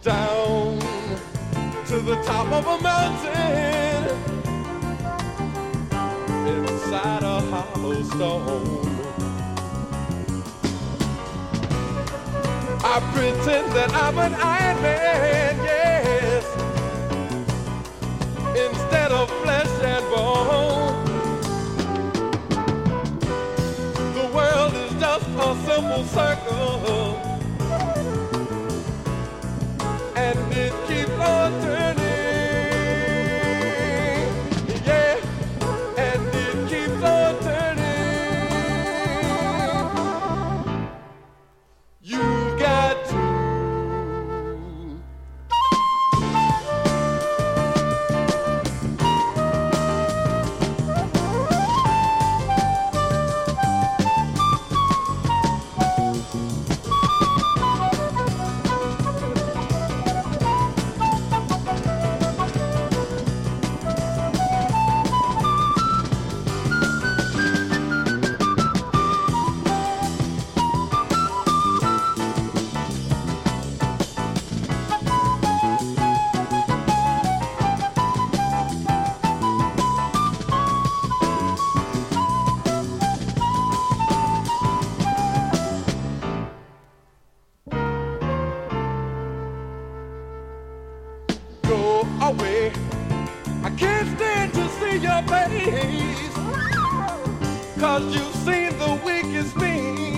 down to the top of a mountain inside a hollow stone. I pretend that I'm an Iron Man, yes, instead of flesh and bone. The world is just a simple circle, and it keeps on turning, yeah, and it keeps on turning. You got to go away. I can't stand to see your face, 'cause you've seen the weakest me,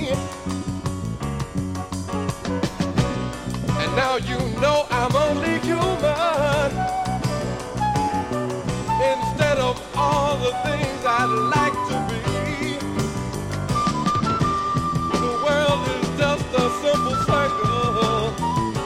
and now you know I'm only human, instead of all the things I'd like to be.